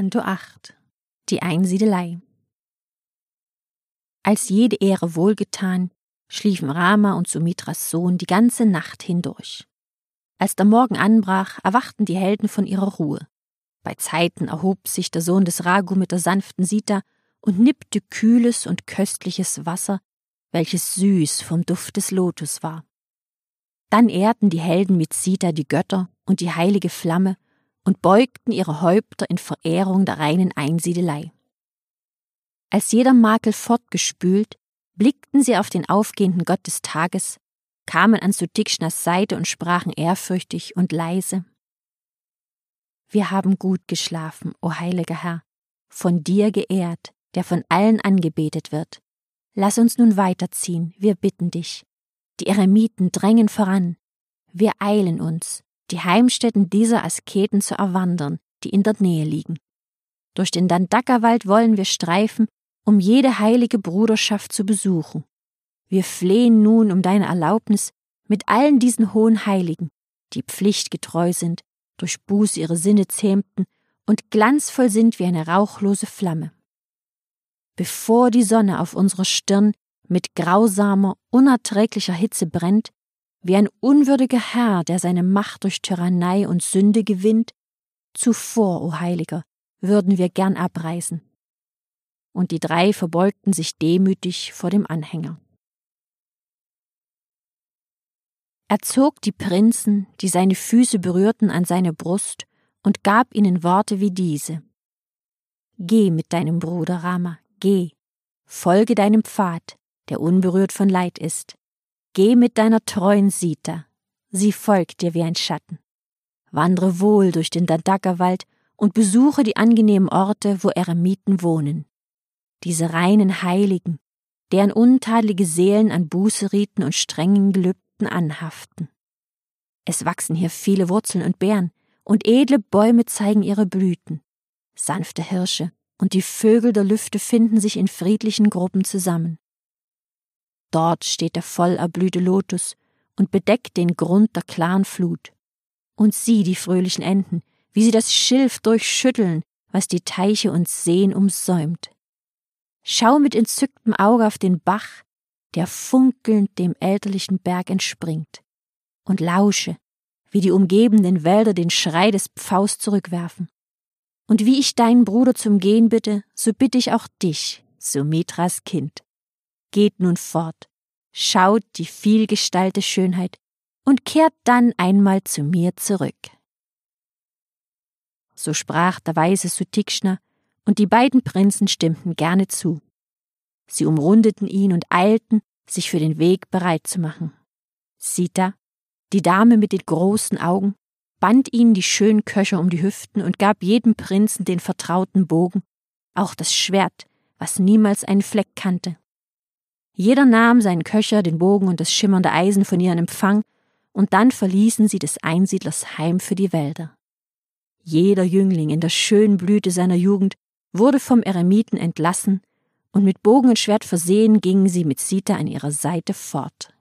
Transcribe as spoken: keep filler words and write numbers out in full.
Kanto acht. Die Einsiedelei. Als jede Ehre wohlgetan, schliefen Rama und Sumitras Sohn die ganze Nacht hindurch. Als der Morgen anbrach, erwachten die Helden von ihrer Ruhe. Bei Zeiten erhob sich der Sohn des Raghu mit der sanften Sita und nippte kühles und köstliches Wasser, welches süß vom Duft des Lotus war. Dann ehrten die Helden mit Sita die Götter und die heilige Flamme und beugten ihre Häupter in Verehrung der reinen Einsiedelei. Als jeder Makel fortgespült, blickten sie auf den aufgehenden Gott des Tages, kamen an Sutikshnas Seite und sprachen ehrfürchtig und leise: Wir haben gut geschlafen, o heiliger Herr, von dir geehrt, der von allen angebetet wird. Lass uns nun weiterziehen, wir bitten dich. Die Eremiten drängen voran. Wir eilen uns, die Heimstätten dieser Asketen zu erwandern, die in der Nähe liegen. Durch den Dandaka-Wald wollen wir streifen, um jede heilige Bruderschaft zu besuchen. Wir flehen nun um deine Erlaubnis mit allen diesen hohen Heiligen, die pflichtgetreu sind, durch Buße ihre Sinne zähmten und glanzvoll sind wie eine rauchlose Flamme. Bevor die Sonne auf unserer Stirn mit grausamer, unerträglicher Hitze brennt, wie ein unwürdiger Herr, der seine Macht durch Tyrannei und Sünde gewinnt, zuvor, o Heiliger, würden wir gern abreisen. Und die drei verbeugten sich demütig vor dem Anhänger. Er zog die Prinzen, die seine Füße berührten, an seine Brust und gab ihnen Worte wie diese: Geh mit deinem Bruder Rama, geh, folge deinem Pfad, der unberührt von Leid ist. Geh mit deiner treuen Sita, sie folgt dir wie ein Schatten. Wandre wohl durch den Dandaka-Wald und besuche die angenehmen Orte, wo Eremiten wohnen. Diese reinen Heiligen, deren untadlige Seelen an Bußeriten und strengen Gelübden anhaften. Es wachsen hier viele Wurzeln und Beeren, und edle Bäume zeigen ihre Blüten. Sanfte Hirsche und die Vögel der Lüfte finden sich in friedlichen Gruppen zusammen. Dort steht der voll erblühte Lotus und bedeckt den Grund der klaren Flut. Und sieh die fröhlichen Enten, wie sie das Schilf durchschütteln, was die Teiche und Seen umsäumt. Schau mit entzücktem Auge auf den Bach, der funkelnd dem elterlichen Berg entspringt, und lausche, wie die umgebenden Wälder den Schrei des Pfaus zurückwerfen. Und wie ich deinen Bruder zum Gehen bitte, so bitte ich auch dich, Sumitras Kind. Geht nun fort, schaut die vielgestaltige Schönheit und kehrt dann einmal zu mir zurück. So sprach der weise Sutikshna, und die beiden Prinzen stimmten gerne zu. Sie umrundeten ihn und eilten, sich für den Weg bereit zu machen. Sita, die Dame mit den großen Augen, band ihnen die schönen Köcher um die Hüften und gab jedem Prinzen den vertrauten Bogen, auch das Schwert, was niemals einen Fleck kannte. Jeder nahm seinen Köcher, den Bogen und das schimmernde Eisen von ihr in Empfang, und dann verließen sie des Einsiedlers Heim für die Wälder. Jeder Jüngling in der schönen Blüte seiner Jugend wurde vom Eremiten entlassen, und mit Bogen und Schwert versehen gingen sie mit Sita an ihrer Seite fort.